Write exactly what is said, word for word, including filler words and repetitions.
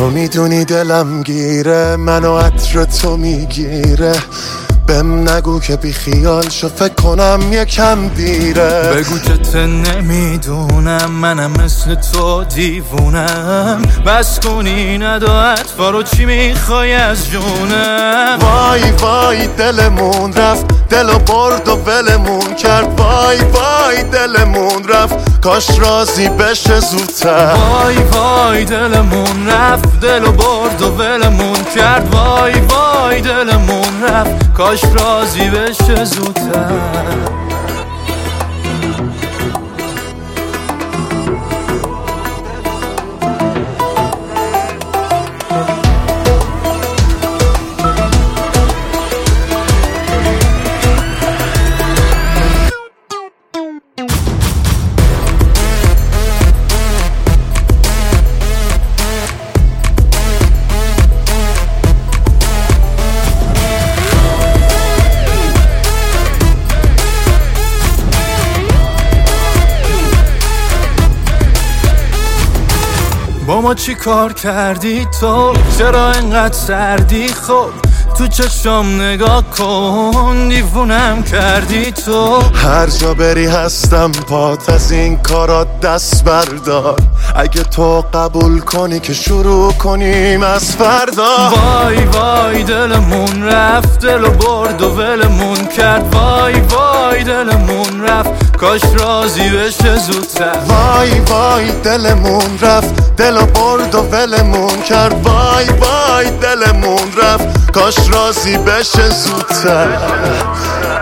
تو میدونی دلم گیره، منو عطر تو میگیره. بهم نگو که بی خیال شو، فکر کنم یکم دیره. بگو که ته نمیدونم منم مثل تو دیوونم. بس کنی ندا اطفا رو، چی میخوای از جونم؟ وای وای دلمون رفت، دلو برد و ولمون کرد. وای وای دلمون رفت، کاش راضی بشه زودتر. وای وای دلمون رفت، دلو برد و ولمون کرد. وای وای دلمون رفت، کاش راضی بشه زودتر. با ما چی کار کردی تو؟ چرا اینقدر سردی؟ خب تو چشم نگاه کن، دیوونم کردی تو. هر جا بری هستم پات، از این کارات دست بردار. اگه تو قبول کنی که شروع کنیم از فردا. وای وای دلمون رفت، دلو برد و ولمون کرد. وای وای دلمون رفت، کاش راضی بشه زودتر. وای وای دلمون رفت، دلو برد و ولمون کرد. وای وای دلمون رفت، کاش راضی بشه زودتر.